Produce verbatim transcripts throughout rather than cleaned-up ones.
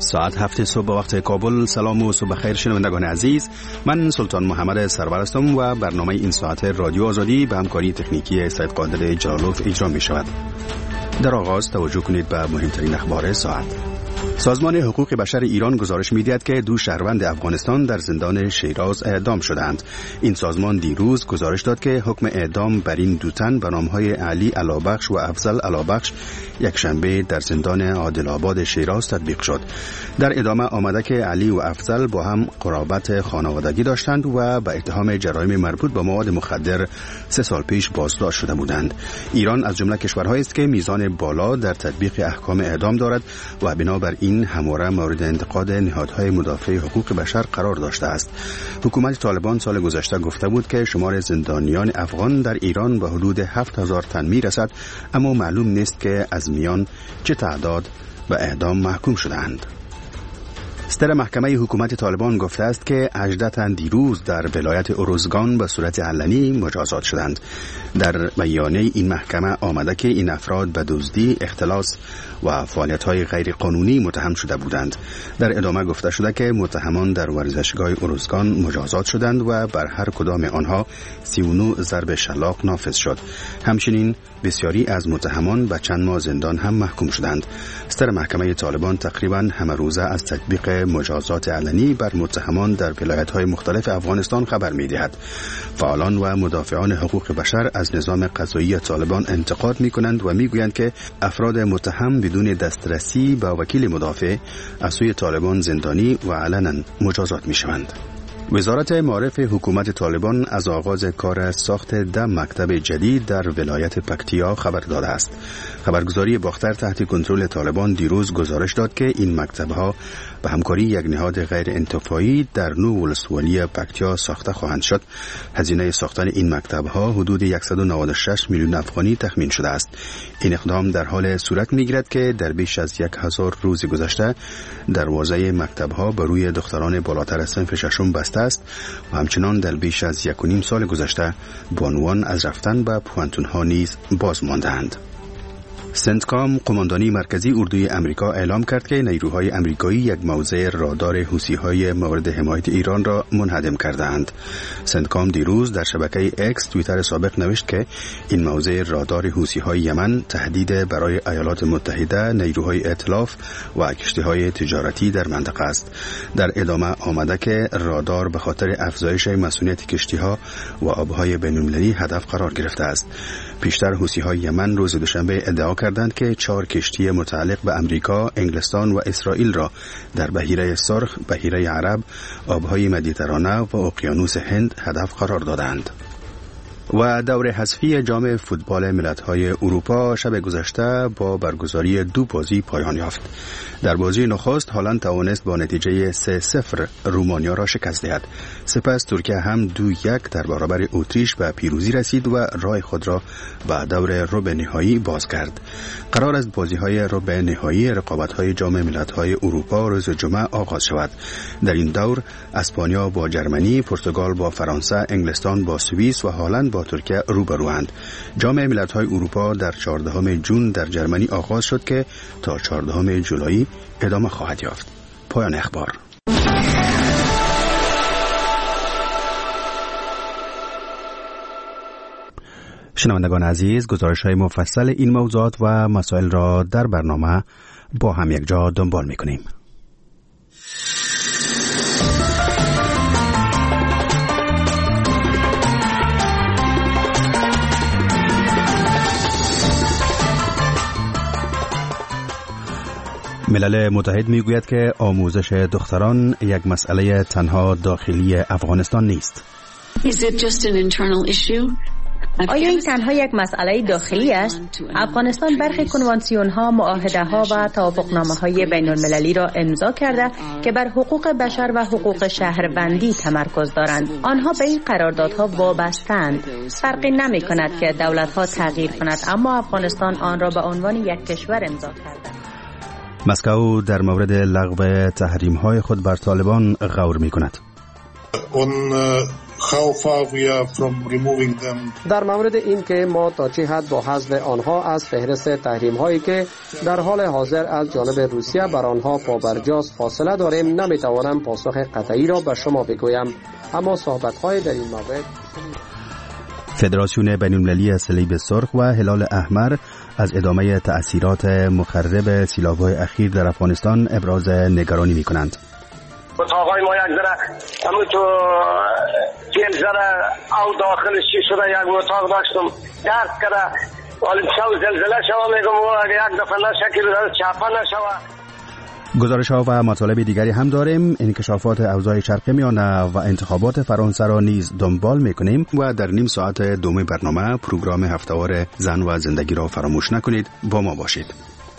ساعت هفت صبح وقت کابل. سلام و صبح خیر شنوندگان عزیز، من سلطان محمد سرور هستم و برنامه این ساعت رادیو آزادی به همکاری تکنیکی سید قادر جلالوف اجرا می شود. در آغاز توجه کنید به مهمترین اخبار ساعت. سازمان حقوق بشر ایران گزارش می‌دهد که دو شهروند افغانستان در زندان شیراز اعدام شدند. این سازمان دیروز گزارش داد که حکم اعدام بر این دو تن به نام‌های علی علابخش و افضل علابخش یک شنبه در زندان عادل آباد شیراز تطبیق شد. در ادامه آمده که علی و افضل با هم قرابت خانوادگی داشتند و به اتهام جرایم مربوط به مواد مخدر سه سال پیش بازداشت شده بودند. ایران از جمله کشورهایی است که میزان بالا در تطبیق احکام اعدام دارد و بنابر این همواره مورد انتقاد نهادهای مدافع حقوق بشر قرار داشته است. حکومت طالبان سال گذشته گفته بود که شمار زندانیان افغان در ایران به حدود هفت هزار تن میرسد، اما معلوم نیست که از میان چه تعداد به اعدام محکوم شدند. صدر محکمه حکومت طالبان گفته است که هجده تن دیروز در ولایت اروزگان به صورت علنی مجازات شدند. در بیانیه این محکمه آمده که این افراد به دزدی، اختلاس و فعالیت‌های غیر قانونی متهم شده بودند. در ادامه گفته شده که متهمان در ورزشگاه اروزگان مجازات شدند و بر هر کدام آنها سی و نه ضرب شلاق نافذ شد. همچنین بسیاری از متهمان به چند ماه زندان هم محکوم شدند. صدر محکمه طالبان تقریباً همه روزه از تطبیق مجازات علنی بر متهمان در ولایت‌های مختلف افغانستان خبر می‌دهد. فعالان و مدافعان حقوق بشر از نظام قضایی طالبان انتقاد می‌کنند و می‌گویند که افراد متهم بدون دسترسی به وکیل مدافع از سوی طالبان زندانی و علنا مجازات می‌شوند. وزارت معارف حکومت طالبان از آغاز کار ساخت ده مکتب جدید در ولایت پکتیا خبر داده است. خبرگزاری باختر تحت کنترل طالبان دیروز گزارش داد که این مکتب‌ها به همکاری یک نهاد غیر انتفاعی در نو ولسوالی پکتیا ساخته خواهند شد. هزینه ساختن این مکتب‌ها حدود صد و نود و شش میلیون افغانی تخمین شده است. این اقدام در حال صورت می‌گیرد که در بیش از یک هزار روز گذشته دروازه مکتب‌ها بر روی دختران بالاتر از صنف ششم بسته است و همچنان در بیش از یک و نیم سال گذشته بانوان از رفتن به پوانتون‌ها نیز باز مانده‌اند. سنتکام، قماندانی مرکزی اردوی امریکا، اعلام کرد که نیروهای امریکایی یک موضع رادار حوثی‌های مورد حمایت ایران را منهدم کردند. سنتکام دیروز در شبکه اکس توییتر سابق نوشت که این موضع رادار حوثی‌های یمن تهدید برای ایالات متحده، نیروهای ائتلاف و کشتی‌های تجارتی در منطقه است. در ادامه آمده که رادار به خاطر افزایش مسئولیت کشتی‌ها و آب‌های بین‌المللی هدف قرار گرفته است. پیشتر حوثی‌های یمن روز دوشنبه ادعا کردند که چهار کشتی متعلق به امریکا، انگلستان و اسرائیل را در بحیره سرخ، بحیره عرب، آبهای مدیترانه و اقیانوس هند هدف قرار دادند. و دور حذفی جام فوتبال ملت‌های اروپا شب گذشته با برگزاری دو بازی پایان یافت. در بازی نخست هالند توانست با نتیجه سه صفر رومانیا را شکست دهد. سپس ترکیه هم دو یک در برابر اتریش به پیروزی رسید و راه خود را به دور ربع نهایی باز کرد. قرار است بازی‌های ربع نهایی رقابت‌های جام ملت‌های اروپا روز جمعه آغاز شود. در این دور اسپانیا با جرمنی، پرتغال با فرانسه، انگلستان با سوئیس و هالند با ترکیه روبروند. جام ملت‌های اروپا در چهاردهم ژوئن در جرمنی آغاز شد که تا چهاردهم جولای ادامه خواهد یافت. پایان اخبار. شنوندگان عزیز، گزارش‌های مفصل این موضوعات و مسائل را در برنامه با هم یک جا دنبال می‌کنیم. ملل متحد میگوید که آموزش دختران یک مسئله تنها داخلی افغانستان نیست. آیا این تنها یک مسئله داخلی است؟ افغانستان برخی کنوانسیون‌ها، معاهده‌ها و توافقنامه‌های بین‌المللی را امضا کرده که بر حقوق بشر و حقوق شهروندی تمرکز دارند. آنها به این قراردادها وابسته‌اند. فرقی نمی‌کند که دولت‌ها تغییر کند، اما افغانستان آن را به عنوان یک کشور امضا کرده. مسکو در مورد لغو تحریم‌های خود بر طالبان غور می‌کند. اون how far we are from removing them. در مورد این که ما تا چه حد با حذف آنها از فهرست تحریم هایی که در حال حاضر از جانب روسیه بر آنها پابرجاست فاصله داریم نمیتوانم پاسخ قطعی را به شما بگویم، اما صحبت های در این مورد. فدراسیون بین‌المللی صلیب سرخ و هلال احمر از ادامه تأثیرات مخرب سیلاب‌های اخیر در افغانستان ابراز نگرانی می‌کنند. اتاقای ما یک ذره همون تو جیل ذره او داخلش چی شده یک اتاق داشتم درد کرده ولی شو زلزله شوه میگم و یک دفعه نشکل چپه نشوه. گزارش ها و مطالب دیگری هم داریم. انکشافات اوضاع شرق میانه و انتخابات فرانسه را نیز دنبال میکنیم و در نیم ساعت دوم برنامه پروگرام هفته‌وار زن و زندگی را فراموش نکنید. با ما باشید.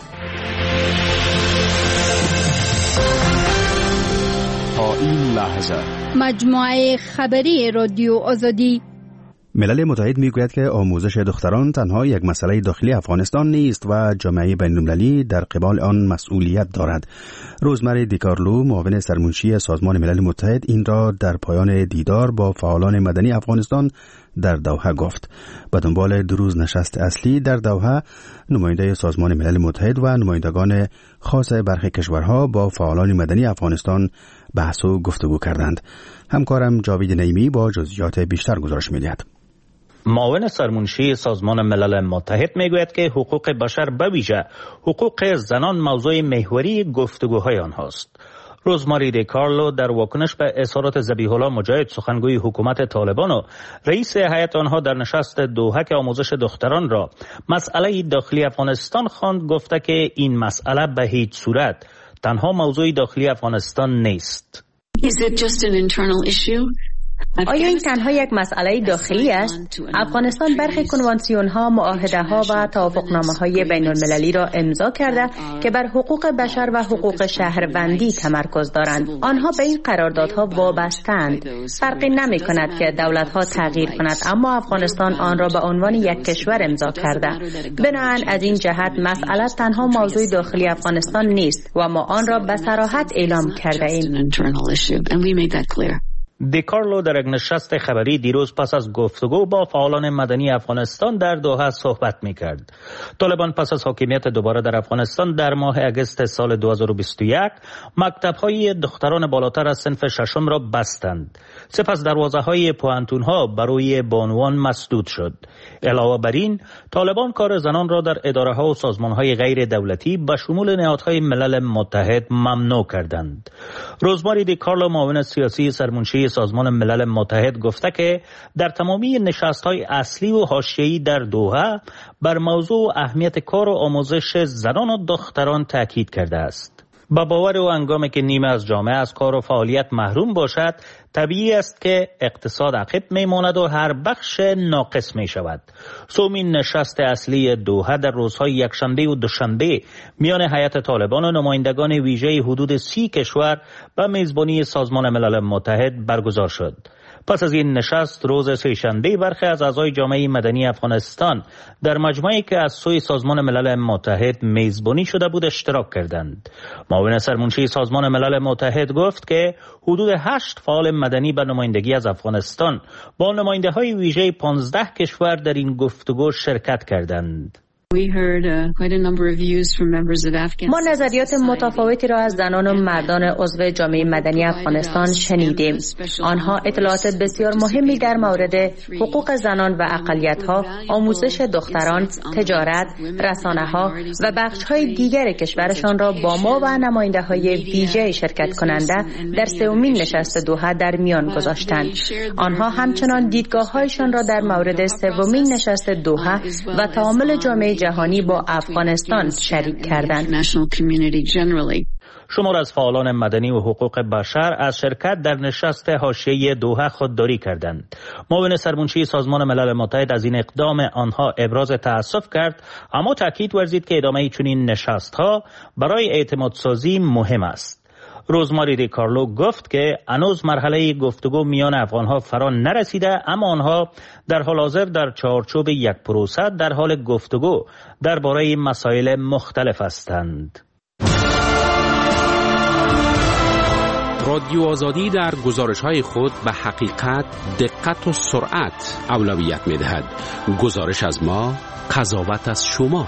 تا این لحظه مجموعه خبری رادیو آزادی. ملل متحد میگوید که آموزش دختران تنها یک مسئله داخلی افغانستان نیست و جامعه بین‌المللی در قبال آن مسئولیت دارد. روزمری دیکارلو معاون سرمنشی سازمان ملل متحد این را در پایان دیدار با فعالان مدنی افغانستان در دوحه گفت. به دنبال دو روز نشست اصلی در دوحه، نماینده سازمان ملل متحد و نمایندگان خاص برخی کشورها با فعالان مدنی افغانستان بحث و گفتگو کردند. همکارم جاوید نعیمی با جزئیات بیشتر گزارش می‌دهد. معاون سرمنشی سازمان ملل متحد میگوید که حقوق بشر به ویژه حقوق زنان موضوع محوری گفتگوهای آنهاست. روزماری دیکارلو در واکنش به اظهارات ذبیح الله مجاهد سخنگوی حکومت طالبان و رئیس هیئت آنها در نشست دوحه که آموزش دختران را مسئله داخلی افغانستان خواند، گفته که این مسئله به هیچ صورت تنها موضوع داخلی افغانستان نیست. Is it just an internal issue? آیا این تنها یک مسئله داخلی است؟ افغانستان برخی کنوانسیون ها، معاهده ها و توافقنامه های بین المللی را امضا کرده که بر حقوق بشر و حقوق شهروندی تمرکز دارند. آنها به این قراردادها وابسته‌اند. فرقی نمی کند که دولت ها تغییر کند، اما افغانستان آن را به عنوان یک کشور امضا کرده. بنابراین از این جهت مسئله تنها موضوع داخلی افغانستان نیست و ما آن را به صراحت اعلام کرده ایم. دیکارلو در یک نشست خبری دیروز پس از گفتگو با فعالان مدنی افغانستان در دوحه صحبت می‌کرد. طالبان پس از حاکمیت دوباره در افغانستان در ماه اگست سال دو هزار و بیست و یک مکتب‌های دختران بالاتر از صنف ششم را بستند. سپس دروازه‌های پوهنتون‌ها برای بانوان مسدود شد. علاوه بر این، طالبان کار زنان را در اداره‌ها و سازمان‌های غیر دولتی به شمول نهادهای ملل متحد ممنوع کردند. روزماری دیکارلو معاون سیاسی سرمنشی سازمان ملل متحد گفته که در تمامی نشست‌های اصلی و حاشیه‌ای در دوحه بر موضوع اهمیت کار و آموزش زنان و دختران تاکید کرده است. با باور او هنگامی که نیمه از جامعه از کار و فعالیت محروم باشد، طبیعی است که اقتصاد عقب میماند و هر بخش ناقص می شود. سومین نشست اصلی دوحه در روزهای یکشنبه و دوشنبه میان هیئت طالبان و نمایندگان ویژه حدود سی کشور به میزبانی سازمان ملل متحد برگزار شد. پس از این نشست روز سه‌شنبه برخی از اعضای جامعه مدنی افغانستان در مجمعی که از سوی سازمان ملل متحد میزبانی شده بود اشتراک کردند. معاون سرمنشی سازمان ملل متحد گفت که حدود هشت فعال مدنی به نمایندگی از افغانستان با نماینده‌های ویژه پانزده کشور در این گفتگو شرکت کردند. ما نظریات متفاوتی را از زنان و مردان عضو جامعه مدنی افغانستان شنیدیم. آنها اطلاعات بسیار مهمی در مورد حقوق زنان و اقلیت‌ها، آموزش دختران، تجارت، رسانه‌ها و بخش‌های دیگر کشورشان را با ما و نماینده‌های ویژه شرکت کننده در سومین نشست دوحه در میان گذاشتند. آنها همچنان دیدگاه‌هایشان را در مورد سومین نشست دوحه و تعامل جامعه جهانی با افغانستان شریک کردند. شمار از فعالان مدنی و حقوق بشر از شرکت در نشست حاشیه‌ای دوحه خودداری کردند. معاون سرمنشی سازمان ملل متحد از این اقدام آنها ابراز تأسف کرد، اما تاکید ورزید که ادامه چنین نشست‌ها برای اعتماد سازی مهم است. روزماری دیکارلو گفت که هنوز مرحله گفتگو میان افغانها فرا نرسیده، اما آنها در حال حاضر در چارچوب یک پروسه در حال گفتگو درباره مسائل مختلف هستند. رادیو آزادی در گزارش‌های خود به حقیقت، دقت و سرعت اولویت می‌دهد. گزارش از ما، قضاوت از شما.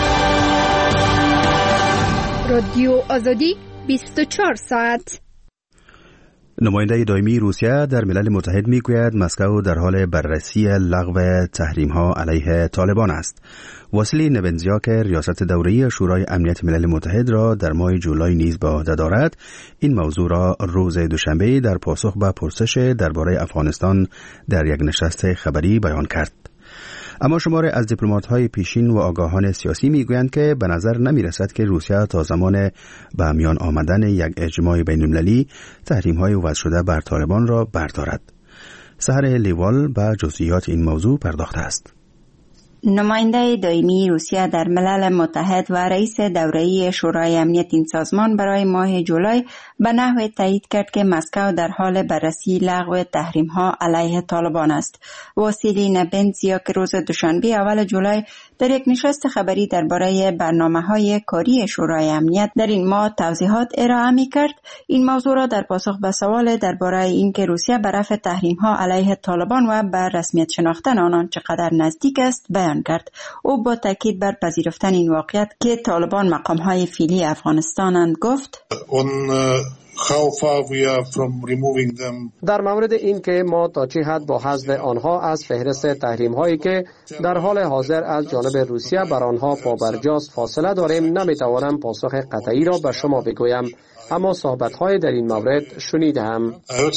رادیو آزادی بیست و چهار ساعت. نماینده دائمی روسیه در ملل متحد میگوید مسکو در حال بررسی لغو تحریم‌ها علیه طالبان است. واسیلی نبنزیاک ریاست دوره‌ای شورای امنیت ملل متحد را در ماه جولای نیز به عهده دارد، این موضوع را روز دوشنبه در پاسخ به پرسش درباره افغانستان در یک نشست خبری بیان کرد. اما شماری از دیپلمات‌های پیشین و آگاهان سیاسی میگویند که به نظر نمی‌رسد که روسیه تا زمان به میان آمدن یک اجماع بین‌المللی تحریم‌های وضع شده بر طالبان را بردارد. سحر لیوال به جزئیات این موضوع پرداخته است. نماینده دائمی روسیه در ملل متحد و رئیس دوره‌ای شورای امنیت این سازمان برای ماه جولای به نحو تایید کرد که مسکو در حال بررسی لغو تحریم‌ها علیه طالبان است. واسیلی نبنزیاک روز دوشنبه اول جولای در یک نشست خبری درباره برنامه‌های کاری شورای امنیت در این ماه توضیحات ارائه می‌کرد. این موضوع را در پاسخ به سوال درباره اینکه روسیه به رفع تحریم‌ها علیه طالبان و بر رسمیت شناختن آنان چقدر نزدیک است بیان کرد. او با تاکید بر پذیرفتن این واقعیت که طالبان مقام‌های فعلی افغانستانند گفت: How far we are from removing them. در مورد این که ما تا چه حد با حذف آنها از فهرست تحریم هایی که در حال حاضر از جانب روسیه بر آنها پابرجاست فاصله داریم، نمیتوانم پاسخ قطعی را به شما بگویم، اما صحبت های در این مورد شنیدم.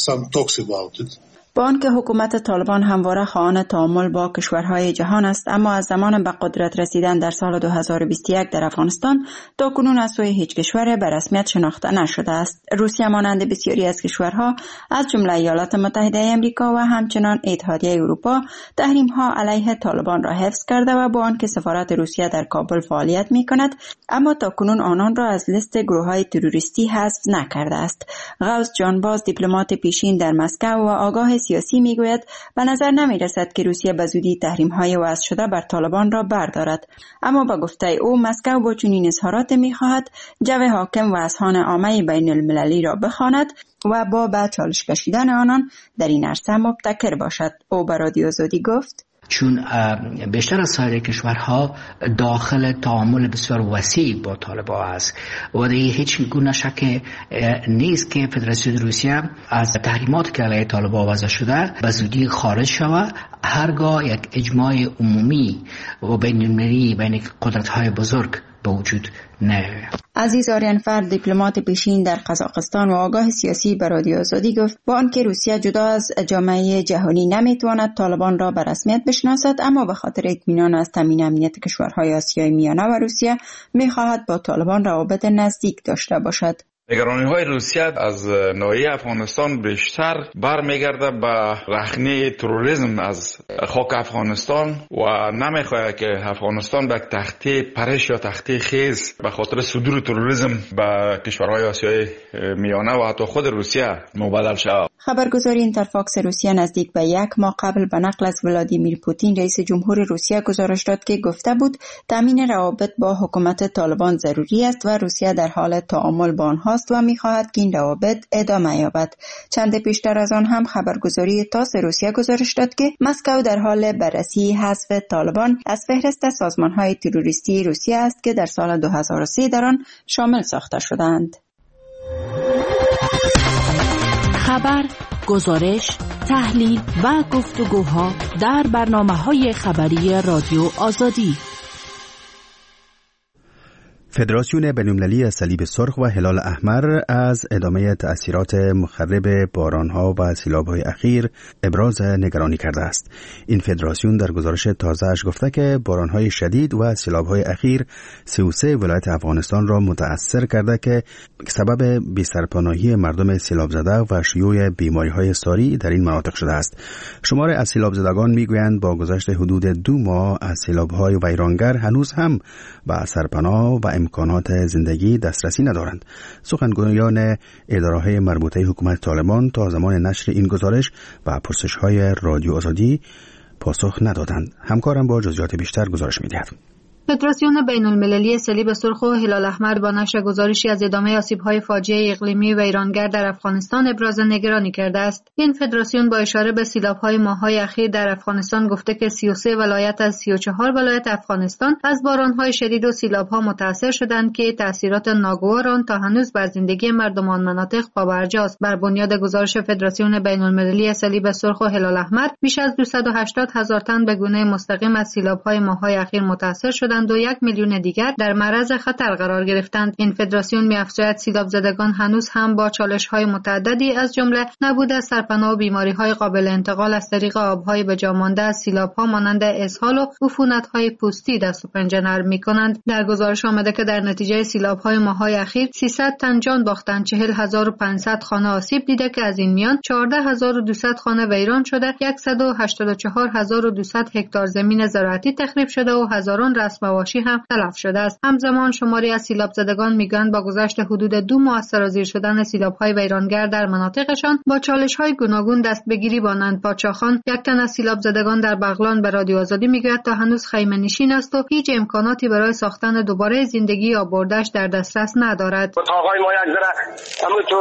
با آنکه حکومت طالبان همواره خواهان تعامل با کشورهای جهان است، اما از زمان به قدرت رسیدن در سال دو هزار و بیست و یک در افغانستان تا کنون از سوی هیچ کشور به رسمیت شناخته نشده است. روسیه مانند بسیاری از کشورها از جمله ایالات متحده آمریکا و همچنان اتحادیه اروپا تحریم‌ها علیه طالبان را حفظ کرده و با آنکه سفارت روسیه در کابل فعالیت می‌کند، اما تا کنون آنان را از لیست گروه‌های تروریستی حذف نکرده است. غوث جانباز، دیپلمات پیشین در مسکو و آگاه سیاسی میگوید به نظر نمی رسد که روسیه به زودی تحریم‌های وضع شده بر طالبان را بردارد، اما با گفته او مسکو با چنین اظهارات می‌خواهد جو حاکم و اذهان عامه بین المللی را بخواند و با به چالش کشیدن آنان در این عرصه مبتکر باشد. او به رادیو آزادی گفت: چون بیشتر از سایر کشورها داخل تعامل بسیار وسیع با طالبان است و دیگه هیچ گونه شک نیست که فدراسیون روسیه از تحریمات که علیه طالبان وضع شده به زودی خارج شود. هرگاه یک اجماع عمومی و بین المللی بین قدرت‌های بزرگ به وجود نیاید. عزیز آریانفر، دیپلمات پیشین در قزاقستان و آگاه سیاسی به رادیو آزادی گفت با آنکه روسیه جدا از جامعه جهانی نمیتواند طالبان را به رسمیت بشناسد، اما به خاطر اطمینان از تامین امنیت کشورهای آسیای میانه و روسیه میخواهد با طالبان روابط نزدیک داشته باشد. نگرانی‌های روسیه از ناحیه افغانستان بیشتر برمیگرده به رخنه تروریسم از خاک افغانستان و نمیخواهد که افغانستان به تخته پرش یا تخته خیز به خاطر صدور تروریسم به کشورهای آسیای میانه و حتی خود روسیه مبدل شود. خبرگزاری اینترفاکس روسیه نزدیک به یک ماه قبل به نقل از ولادیمیر پوتین رئیس جمهور روسیه گزارش داد که گفته بود تامین روابط با حکومت طالبان ضروری است و روسیه در حال تعامل با آنها و می‌خواهد که این روابط ادامه یابد. چند پیشتر از آن هم خبرگزاری تاس روسیه گزارش داد که مسکو در حال بررسی حذف طالبان از فهرست سازمان‌های تروریستی روسیه است که در سال دو هزار و سه در آن شامل ساخته شدند. خبر، گزارش، تحلیل و گفتگوها در برنامه‌های خبری رادیو آزادی. فدراسیون بین‌المللی صلیب سرخ و هلال احمر از ادامه تأثیرات مخرب بارانها و سیلاب‌های اخیر ابراز نگرانی کرده است. این فدراسیون در گزارش تازه‌اش گفته که بارانهای شدید و سیلاب‌های اخیر سی و سه ولایت افغانستان را متأثر کرده که سبب بی‌سرپناهی مردم سیلاب زده و شیوع بیماری‌های ساری در این مناطق شده است. شمار از سیلاب زدگان می‌گویند با گذشت حدود دو ماه از سیلاب‌های ویرانگر هنوز هم به سرپناه و امکانات زندگی دسترسی ندارند. سخنگویان اداره‌های مربوطه حکومت طالبان تا زمان نشر این گزارش و پرسش‌های رادیو آزادی پاسخ ندادند. همکارم با جزئیات بیشتر گزارش می‌دهد. فدراسیون بین المللی صلیب سرخ و هلال احمر با نشر گزارشی از ادامه آسیب‌های فاجعه اقلیمی و ویرانگر در افغانستان ابراز نگرانی کرده است. این فدراسیون با اشاره به سیلاب‌های ماه‌های اخیر در افغانستان گفته که سی و سه ولایت از سی و چهار ولایت افغانستان از باران‌های شدید و سیلاب‌ها متأثر شدند که تأثیرات ناگوار آن تا هنوز بر زندگی مردم آن مناطق پابرجاست. بر بنیاد گزارش فدراسیون بین المللی صلیب سرخ و هلال احمر بیش از دویست و هشتاد هزار تن به گونه مستقیم از سیلاب‌های ماه‌های اخیر متأثر شدند و یک میلیون دیگر در معرض خطر قرار گرفتند. این فدراسیون می‌افزاید سیلاب زدگان هنوز هم با چالش‌های متعددی از جمله نبود سرپناه و بیماری‌های قابل انتقال از طریق آب‌های به جا مانده از سیلاب‌ها مانند اسهال و عفونت‌های پوستی دست و پنجه نرم می‌کنند. در گزارش آمده که در نتیجه سیلاب‌های ماه‌های اخیر سیصد تن جان باختند، چهل هزار و پانصد خانه آسیب دیده که از این میان چهارده هزار و دویست خانه ویران شده، صد و هشتاد و چهار هزار و دویست هکتار زمین زراعتی تخریب شده و هزاران رسم مواشی هم تلف شده است. همزمان شماری از سیلاب زدگان میگویند با گذشت حدود دو ماه از سرازیر شدن سیلاب‌های ویرانگر در مناطقشان با چالش‌های گوناگون دست به گیری بانند. پادشاهان، یک تن از سیلاب زدگان در بغلان به رادیو آزادی میگوید تا هنوز خیمه نشین است و هیچ امکاناتی برای ساختن دوباره زندگی آبادش در دسترس ندارد. اتاقای ما یک ذره همون تو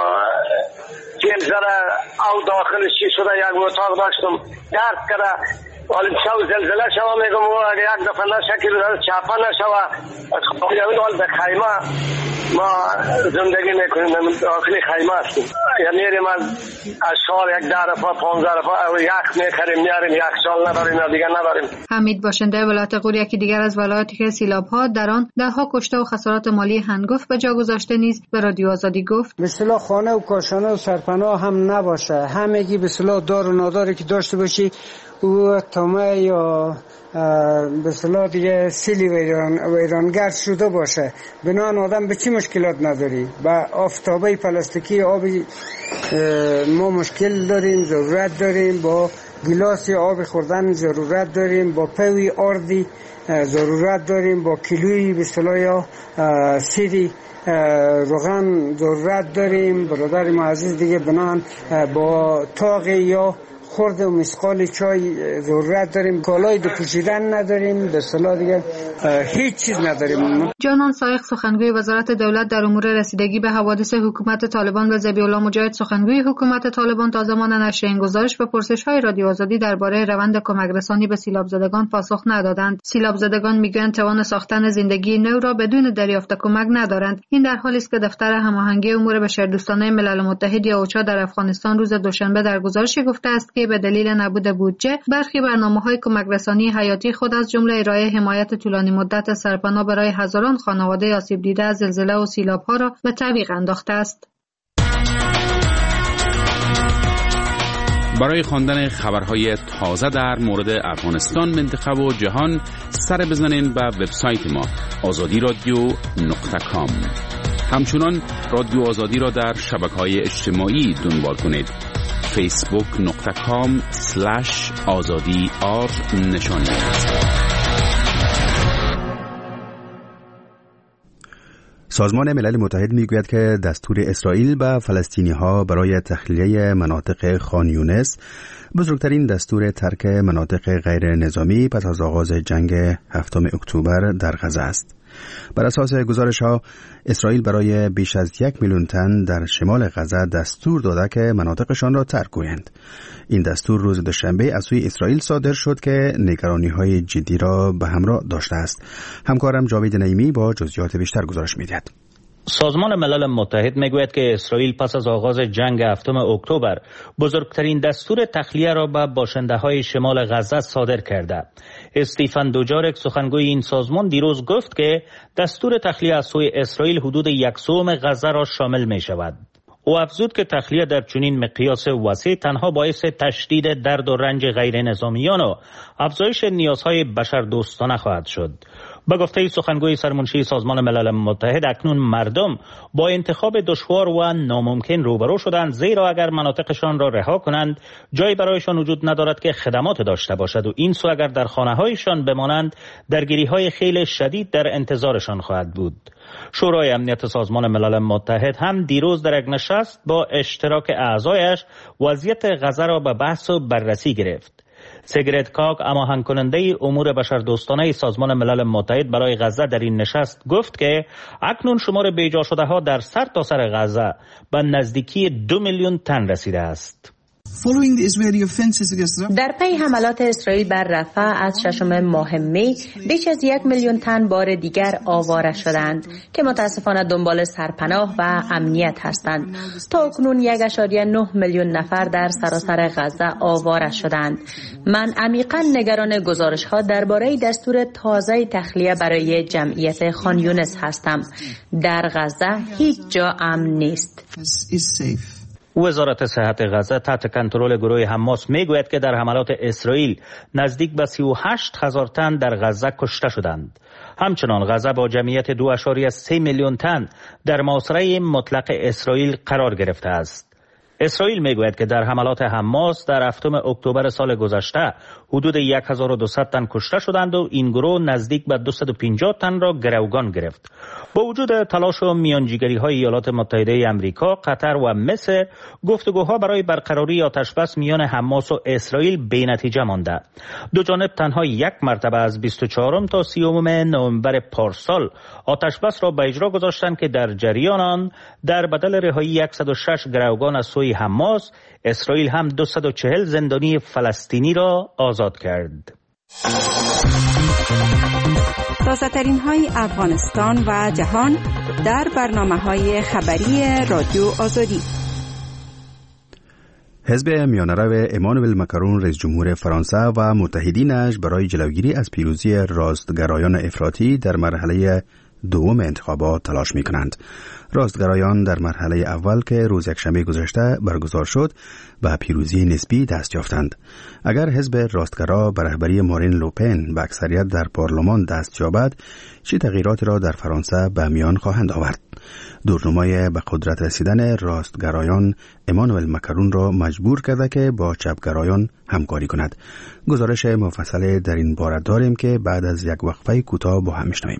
چهل ذره او داخلش چی شده، یک اتاق داشتم درد کرده، ولی شو زلزله شوا میگم و اگه یک دفعه نشه که چاپا نشوه خواهی حال به خیمه ما زندگی میکنیم، داخلی خیمه هستیم. یعنی میریم از شال یک ده رفا پانزده رفا یک میخریم میاریم، یک شال نداریم یا دیگه نداریم. حمید باشنده ولایت غور یکی دیگر از ولایاتی که سیلاب‌ها در آن دهها کشته و خسارات مالی هنگفت به جا گذاشته نیز به رادیو آزادی گفت به اصطلاح خانه و کاشانه و سرپناه هم نباشه، همگی به اصطلاح دار و ناداری که داشته باشی او تمه یا به اصطلاح دیگه سیلی ویران ویرانگر شده باشه، بنان آدم به چی مشکلات نداری. با آفتابه پلاستیکی آبی ما مشکل داریم، ضرورت داریم، با گلاس آب خوردن ضرورت داریم، با پوی آردی ضرورت داریم، با کیلویی به اصطلاح یا سیری روغن ضرورت داریم. برادر ما عزیز دیگه بنان با تاق یا خورد و مسقال چای ضرورت داریم، کالای دو پوشیدن نداریم، به اصطلاح دیگه هیچ چیز نداریم. جانان سایق سخنگوی وزارت دولت در امور رسیدگی به حوادث حکومت طالبان و ذبیح الله مجاهد سخنگوی حکومت طالبان تا زمان نشر این گزارش به پرسش‌های رادیو آزادی درباره روند کمک رسانی به سیلاب زدگان پاسخ ندادند. سیلاب زدگان میگویند توان ساختن زندگی نو را بدون دریافت کمک ندارند. این در حالی است که دفتر هماهنگی امور بشردوستانه ملل متحد یا اوچا در افغانستان روز دوشنبه در گزارشی گفته است که به دلیل نبود بودجه برخی برنامه‌های کمک رسانی حیاتی خود از جمله ارائه حمایت طولانی مدت سرپناه برای هزاران خانواده آسیب دیده از زلزله و سیلاب‌ها را به تعویق انداخته است. برای خواندن خبرهای تازه در مورد افغانستان، منطقه و جهان سر بزنین به وبسایت ما آزادی رادیو نقطه کام. همچنان رادیو آزادی را در شبکه‌های اجتماعی دنبال کنید. فیسبوک نقطه کام سلش آزادی آر نشانی. سازمان ملل متحد میگوید که دستور اسرائیل به فلسطینی‌ها برای تخلیه مناطق خان یونس بزرگترین دستور ترک مناطق غیر نظامی پس از آغاز جنگ هفتم اکتبر در غزه است. بر اساس گزارش‌ها اسرائیل برای بیش از یک میلیون تن در شمال غزه دستور داده که مناطقشان را ترک کنند. این دستور روز دوشنبه از سوی اسرائیل صادر شد که نگرانی‌های جدی را به همراه داشته است. همکارم جاوید نعیمی با جزئیات بیشتر گزارش می‌دهد. سازمان ملل متحد میگوید که اسرائیل پس از آغاز جنگ هفتم اکتبر بزرگترین دستور تخلیه را به باشنده‌های شمال غزه صادر کرده. استیفن دوجارک سخنگوی این سازمان دیروز گفت که دستور تخلیه از سوی اسرائیل حدود یک سوم غزه را شامل می شود. او افزود که تخلیه در چنین مقیاس وسیع تنها باعث تشدید درد و رنج غیر نظامیان و افزایش نیازهای بشردوستانه خواهد شد. به گفته سخنگوی سرمنشی سازمان ملل متحد، اکنون مردم با انتخاب دشوار و ناممکن روبرو شدند، زیرا اگر مناطقشان را رها کنند جایی برایشان وجود ندارد که خدمات داشته باشد و این سو اگر در خانه‌هایشان بمانند درگیری‌های خیلی شدید در انتظارشان خواهد بود. شورای امنیت سازمان ملل متحد هم دیروز در یک نشست با اشتراک اعضایش وضعیت غزه را به بحث و بررسی گرفت. سیگرید کاک آماهنگ کننده امور بشردوستانه سازمان ملل متحد برای غزه در این نشست گفت که اکنون شمار بیجا شده ها در سر تا سر غزه به نزدیکی دو میلیون تن رسیده است. در پی حملات اسرائیل بر رفح از ششم ماه می بیش از یک میلیون تن بار دیگر آواره شدند که متاسفانه دنبال سرپناه و امنیت هستند. تا اکنون یک ممیز نه میلیون نفر در سراسر غزه آواره شدند. من عمیقاً نگران گزارش ها درباره دستور تازه تخلیه برای جمعیت خان یونس هستم. در غزه هیچ جا امن نیست. وزارت صحت غزه تحت کنترل گروه حماس میگوید که در حملات اسرائیل نزدیک به سی و هشت هزار تن در غزه کشته شدند. همچنان غزه با جمعیت دو ممیز سه میلیون تن در محاصره مطلق اسرائیل قرار گرفته است. اسرائیل میگوید که در حملات حماس در هفتم اکتبر سال گذشته حدود هزار و دویست تن کشته شدند و این گروه نزدیک به دویست و پنجاه تن را گروگان گرفت. با وجود تلاش و میانجیگری های ایالات متحده آمریکا، قطر و مصر، گفتگوها برای برقراری آتشبس میان حماس و اسرائیل بی‌نتیجه مانده. دو جانب تنها یک مرتبه از بیست و چهارم تا سیوم نوامبر پارسال آتشبس را به اجرا گذاشتند که در جریان آن در بدل رهایی صد و شش گروگان از سوی حماس، اسرائیل هم دویست و چهل زندانی فلسطینی را آزاد کرد. تازه‌ترین های افغانستان و جهان در برنامه‌های خبری رادیو آزادی. حزب میانه‌رو امانوئل ماکرون رئیس جمهور فرانسه و متحدینش برای جلوگیری از پیروزی راستگرایان افراطی در مرحله دوم انتخابات تلاش می‌کنند. راستگرایان در مرحله اول که روز یکشنبه گذشته برگزار شد به پیروزی نسبی دست یافتند. اگر حزب راستگرا به رهبری مارین لوپن به اکثریت در پارلمان دست یابد، چه تغییراتی را در فرانسه به میان خواهند آورد؟ دورنمای به قدرت رسیدن راستگرایان امانوئل ماکرون را مجبور کرده که با چپگرایان همکاری کند. گزارش مفصل در این باره داریم که بعد از یک وقفه کوتاه با هم میشنویم.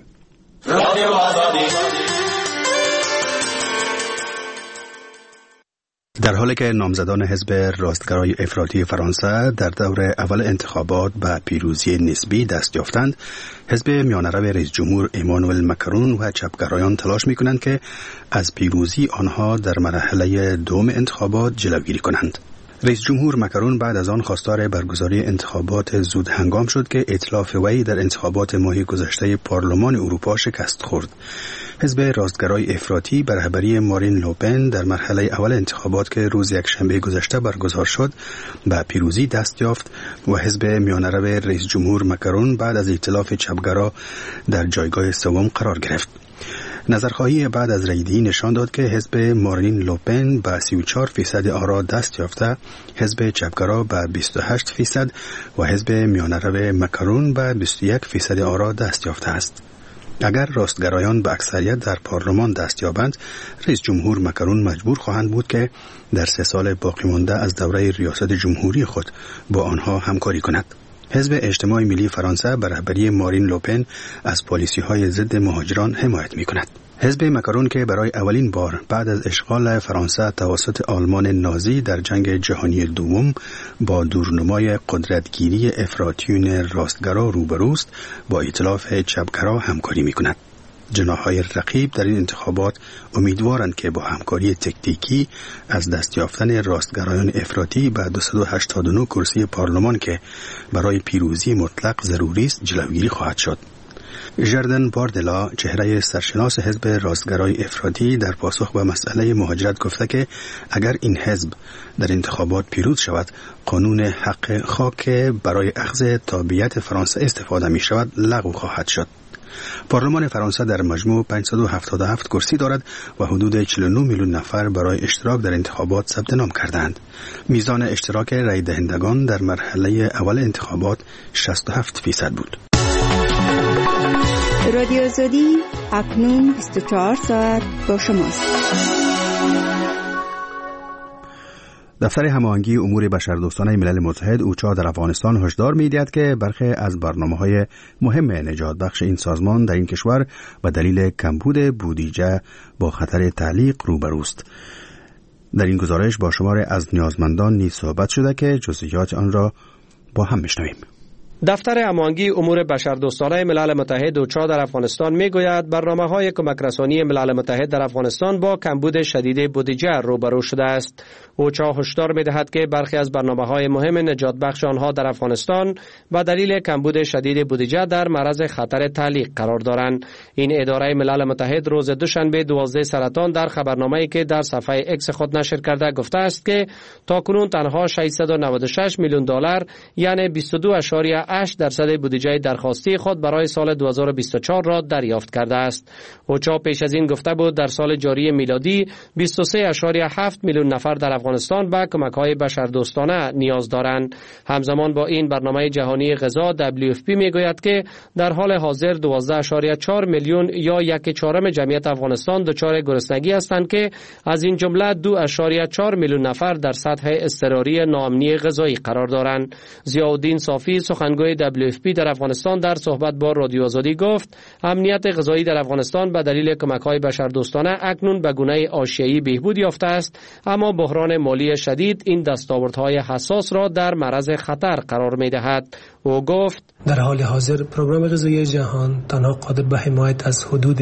در حالی که نامزدان حزب راستگرای افراطی فرانسه در دور اول انتخابات به پیروزی نسبی دست یافتند، حزب میانه‌رو رئیس جمهور امانوئل ماکرون و چپگرایان تلاش می‌کنند که از پیروزی آنها در مرحله دوم انتخابات جلوگیری کنند. رئیس جمهور ماکرون بعد از آن خواستار برگزاری انتخابات زود هنگام شد که ائتلاف وی در انتخابات ماه گذشته پارلمان اروپا شکست خورد. حزب راستگرای افراطی به رهبری مارین لوپن در مرحله اول انتخابات که روز یکشنبه گذشته برگزار شد به پیروزی دست یافت و حزب میانه‌رو رئیس جمهور ماکرون بعد از ائتلاف چپگرا در جایگاه سوم قرار گرفت. نظرخواهی بعد از رأی‌دهی نشان داد که حزب مارین لوپن به سی و چهار فیصد آرا دست یافته، حزب چپگرا به بیست و هشت فیصد و حزب میانه‌رو ماکرون به بیست و یک فیصد آرا دست یافته است. اگر راستگرایان به اکثریت در پارلمان دست یابند، رئیس جمهور ماکرون مجبور خواهند بود که در سه سال باقی مانده از دوره ریاست جمهوری خود با آنها همکاری کند. حزب اجتماع ملی فرانسه به رهبری مارین لوپن از پالیسی‌های ضد مهاجران حمایت می‌کند. حزب ماکرون که برای اولین بار بعد از اشغال فرانسه توسط آلمان نازی در جنگ جهانی دوم با دورنمای قدرتگیری افراطیون راستگرا روبروست، با ائتلاف چپگرا همکاری می‌کند. جناح‌های رقیب در این انتخابات امیدوارند که با همکاری تکتیکی از دست یافتن راستگرایان افراطی به دویست و هشتاد و نه کرسی پارلمان که برای پیروزی مطلق ضروری است جلوگیری خواهد شد. ژردن باردلا، چهره سرشناس حزب راستگرای افراطی، در پاسخ به مسئله مهاجرت گفته که اگر این حزب در انتخابات پیروز شود، قانون حق خاک برای اخذ تابعیت فرانسه استفاده می شود لغو خواهد شد. پارلمان فرانسه در مجموع پانصد و هفتاد و هفت کرسی دارد و حدود چهل و نه میلیون نفر برای اشتراک در انتخابات ثبت نام کردند. میزان اشتراک رای دهندگان در مرحله اول انتخابات شصت و هفت فیصد بود. رادیو آزادی اکنون بیست و چهار ساعت با شماست. دفتر هماهنگی امور بشردوستانه ملل متحد اوچا در افغانستان هشدار می‌دهد که برخی از برنامه‌های مهم نجات بخش این سازمان در این کشور به دلیل کمبود بودجه با خطر تعلیق روبروست. در این گزارش با شمار از نیازمندان نیز صحبت شده که جزئیات آن را با هم بشنویم. دفتر هماهنگی امور بشردوستانه ملل متحد اوچا در افغانستان میگوید برنامه‌های کمک رسانی ملل متحد در افغانستان با کمبود شدید بودجه روبرو شده است. اوچا هشدار می‌دهد که برخی از برنامه‌های مهم نجات بخش آنها در افغانستان به دلیل کمبود شدید بودجه در معرض خطر تعلیق قرار دارند. این اداره ملل متحد روز دوشنبه دوازده سرطان در خبرنامه‌ای که در صفحه اکس خود نشر کرده گفته است که تاکنون تنها ششصد و نود و شش میلیون دلار یعنی بیست و دو اشاریه هشت درصد بودجه درخواستی خود برای سال دو هزار و بیست و چهار را دریافت کرده است. اوچا پیش از این گفته بود در سال جاری میلادی بیست و سه اشاریه هفت میلیون نفر در افغانستان به کمک‌های بشردوستانه نیاز دارند. همزمان با این برنامه جهانی غذا دبلیو اف پی میگوید که در حال حاضر دوازده اشاریه چهار میلیون یا یک چهارم جمعیت افغانستان دچار گرسنگی هستند که از این جمله دو اشاریه چهار میلیون نفر در سطح اضطراری ناامنی غذایی قرار دارند. ضیاءالدین صافی سخنگوی دبلیو اف پی در افغانستان در صحبت با رادیو آزادی گفت امنیت غذایی در افغانستان به دلیل کمک‌های بشردوستانه اکنون به گونه آشیایی بهبود یافته است، اما بحران مالی شدید این دستاوردهای حساس را در معرض خطر قرار می‌دهد. او گفت در حال حاضر پروگرام غذایی جهان تنها قادر به حمایت از حدود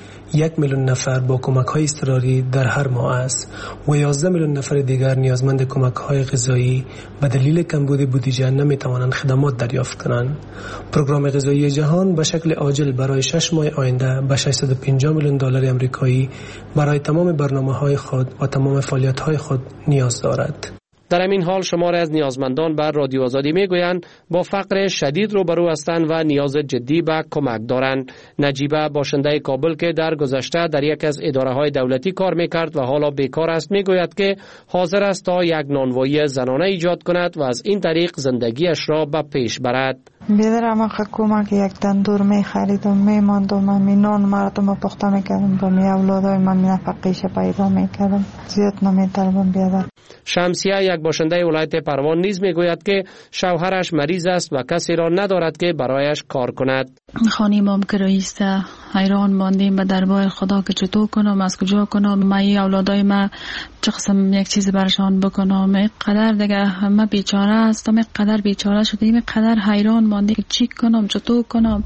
یک میلیون نفر با کمک‌های اضطراری در هر ماه است و یازده میلیون نفر دیگر نیازمند کمک‌های غذایی به دلیل کمبود بودجه نمی‌توانند خدمات دریافت کنند. پروگرام غذایی جهان به شکل عاجل برای شش ماه آینده به ششصد و پنجاه میلیون دلار آمریکایی برای تمام برنامه‌های خود و تمام فعالیت‌های خود نیاز دارد. در همین حال شماری از نیازمندان بر رادیو آزادی میگویند با فقر شدید روبرو هستند و نیاز جدی به کمک دارند. نجیبه باشنده کابل که در گذشته در یک از اداره‌های دولتی کار میکرد و حالا بیکار است میگوید که حاضر است تا یک نانوایی زنانه ایجاد کند و از این طریق زندگیش را به پیش برد. بیدرم آخه کمک یک تندور می خریدم می ماندم و می نان مردم پخته می کردم و می اولادای من می نفقیش پیدا می کردم. زیاد نمی طلبم بیادر. شمسیه یک باشنده ولایت پروان نیز می گوید که شوهرش مریض است و کسی را ندارد که برایش کار کند. خانیمم کرایی است، حیران ماندیم به دربار خدا که چطور کنم، از کجا کنم، مایی اولادای ما چه قسم یک چیز برشان بکنم. اینقدر دیگه همه بیچاره هستم، اینقدر بیچاره شدیم، اینقدر حیران ماندیم که چی کنم، چطور کنم.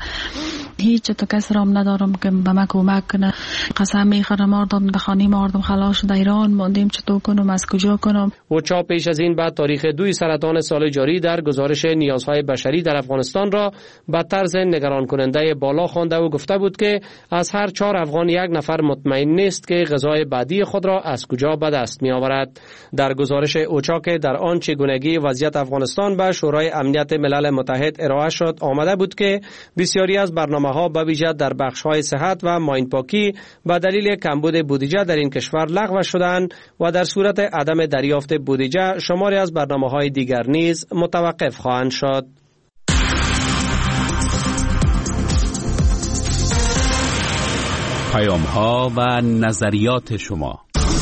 هیچ تو کس رام ندارم که به من کمک کنه. قسم میخورم مردم به خانه مردم خلاص شد، ایران ماندیم چطور کنم، از کجا کنم. اوچا پیش از این بعد تاریخ دوی سرطان سال جاری در گزارش نیازهای بشری در افغانستان را به طرز نگران کننده بالا خوانده و گفته بود که از هر چهار افغان یک نفر مطمئن نیست که غذای بعدی خود را از کجا به دست می آورد. در گزارش اوچا که در آن چگونگی وضعیت افغانستان به شورای امنیت ملل متحد ارائه شد آمده بود که بسیاری از برنامه‌ها به ویژه در بخش‌های صحت و ماینپاکی به دلیل کمبود بودجه در این کشور لغو شدند و در صورت عدم دریافت بودجه شماری از برنامه‌های دیگر نیز متوقف خواهند شد. پیام‌ها و نظریات شما.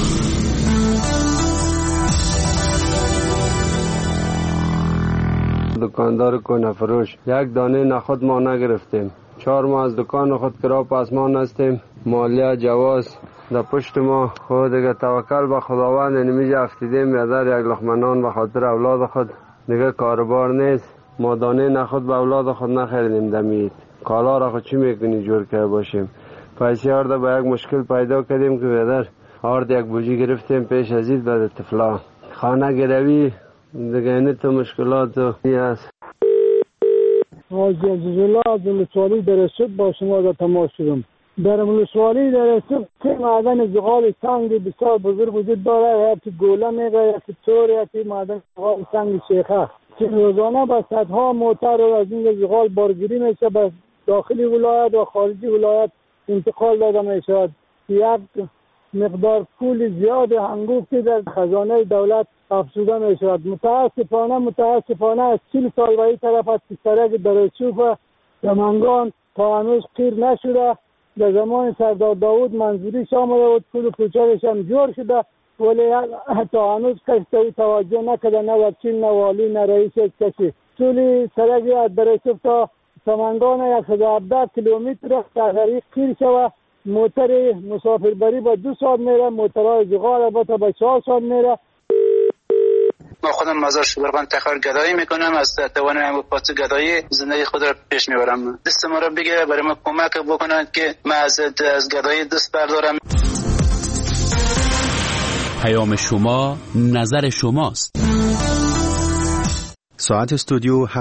دکاندار کنه فروش یک دانه نخود ما نگرفتیم. چهار ماه از دکان خود کرا پاسمان هستیم. مالیه جواز در پشت ما. خود دیگه توکل به خداوند نمیجه افتیدیم یادر یک لقمه نان به خاطر اولاد خود دیگه کاربار نیست. ما دانه نخود به اولاد خود نخریدیم دمید. کالا را خود چی میکنی جور که باشیم. پیسی آرده به یک مشکل پیدا کردیم که بیادر آرده یک بوجی گرفتیم پیش ازید بعد تفلا خانه گروی دیگه اینه تو مشکلات و نیست. حاجی عزیزالله از ولسوالی درسته با شما را تماس شدم. در ولسوالی درسته که معدن زغال سنگ بسیار بزرگ وجود داره، یا که گوله میگه یا که تور یا که معدن زغال سنگ شیخه که روزانه به صدها موتر از این زغال بارگیری میشه به داخلی ولایت و خارجی ولایت انتقال داده میشود. یک مقدار پول زیاد هنگفتی در خزانه دولت افزوده میشود. متاسفانه متاسفانه از چهل سال و این طرف از سرک درچوب و دمنگان تا هنوز قیر نشده. در زمان سردار داود منظوری آمده بود، پول کوچکش هم جور شده ولی تا هنوز کسی توجه نکرده، نه وکیل نه والی نه رئیس کسی. طول سرک از درچوب تا سمنگان صد و هفده کیلومتر در طریق قیر شود. موتر مسافربری با دو ساعت میره، موترهای زغال البته با چهار ساعت میره. ما خودم مزار شبرغان تخار گدایی میکنم، از توانم پاس گدایی زندگی خود را پیش میبرم. دست ما را بگیره، برای ما کمک بکنند که ما از از گدایی دست بردارم. پیام شما، نظر شماست. ساعت استودیو